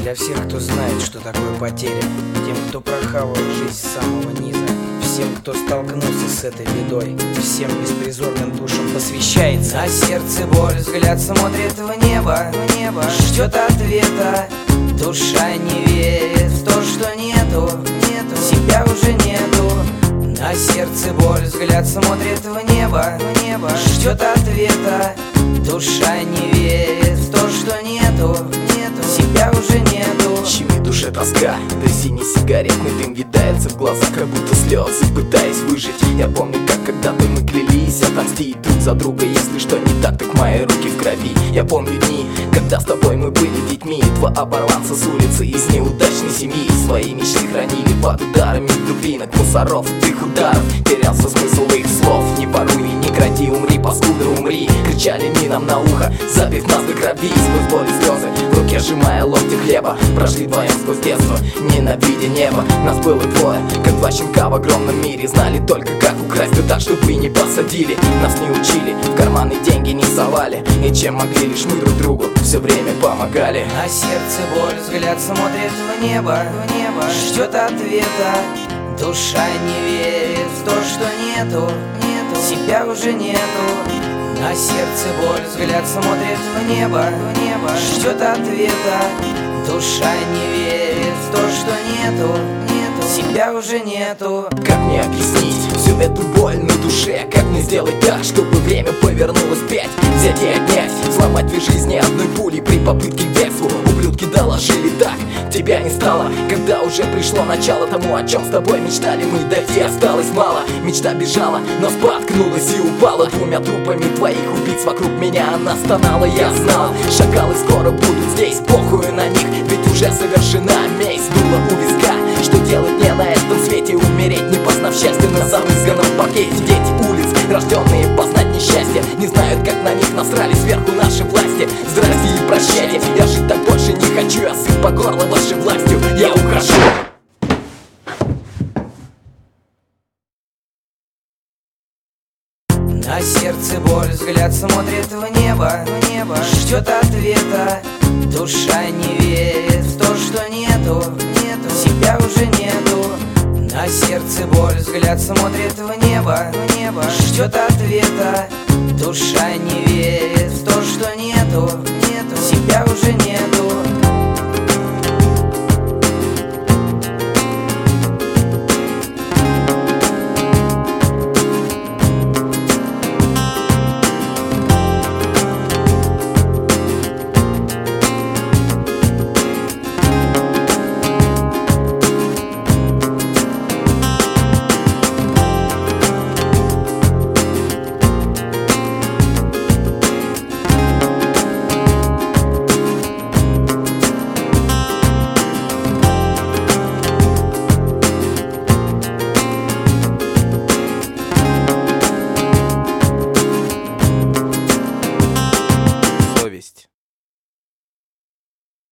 Для всех, кто знает, что такое потеря, тем, кто прохавал жизнь с самого низа, всем, кто столкнулся с этой бедой, всем беспризорным душам посвящается. На сердце боль, взгляд смотрит в небо, ждет ответа. Душа не верит в то, что нету, себя уже нету. На сердце боль, взгляд смотрит в небо, ждет ответа. Душа не верит в то, что нету, себя уже нету. Щемит душе тоска, да синий сигаретный дым видается в глазах, как будто слезы, пытаясь выжить. Я помню, как когда-то мы клялись отомстить друг за друга. Если что не так, так мои руки в крови. Я помню дни, когда с тобой мы были детьми. Два оборванца с улицы из неудачной семьи. Свои мечты хранили под ударами дубинок, мусоров, их ударов. Терялся смысл их слов. Не воруй, не кради, умри, паскуда, умри. Кричали они нам на ухо, забив нас до крови. Сквозь боль и слезы, в руке сжимая локти хлеба. Прошли вдвоем сквозь детство, ненавидя небо. Нас было двое, как два щенка в огромном мире. Знали только, как украсть, да так, чтобы не посадили. Нас не учили, в карманы деньги не совали. И чем могли, лишь мы друг другу все время помогали. На сердце боль, взгляд смотрит в небо, ждет ответа. Душа не верит в то, что нету, себя уже нету. На сердце боль, взгляд смотрит в небо, ждет ответа. Душа не верит в то, что нету, себя уже нету. Как мне объяснить всю эту боль на душе? Как мне сделать так, чтобы время повернулось вспять? Взять и отнять, сломать две жизни одной пулей при попытке к бегству. Ублюдки доложили так, тебя не стало, когда уже пришло начало тому, о чем с тобой мечтали мы. Дойти осталось мало, мечта бежала, но споткнулась и упала. Двумя трупами твоих убийц вокруг меня она стонала. Я знал, шакалы скоро будут здесь, похуй на них, ведь уже совершена месть. Дуло у виска, что делать мне на этом свете? Умереть, не познав счастья на замызганном паркете. Дети улиц, рожденные познать несчастье, не знают, как на них насрали сверху наши власти. Здрасте и прощайте, я жить так больше не хочу. Я сыт по горло вашей властью, я ухожу. На сердце боль, взгляд смотрит в небо, ждет ответа. Душа не верит в то, что нету, себя уже нету. На сердце боль, взгляд смотрит в небо, ждет ответа. Душа не верит в то, что нету, себя уже нету.